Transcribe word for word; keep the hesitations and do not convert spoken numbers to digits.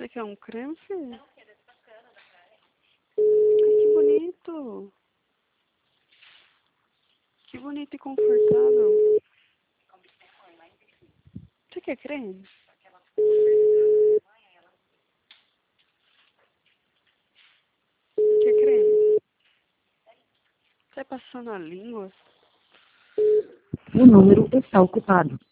Você quer um creme, filho? Ai, que bonito. Que bonito e confortável. Você quer creme? Quer creme? Tá passando a língua? O número está ocupado.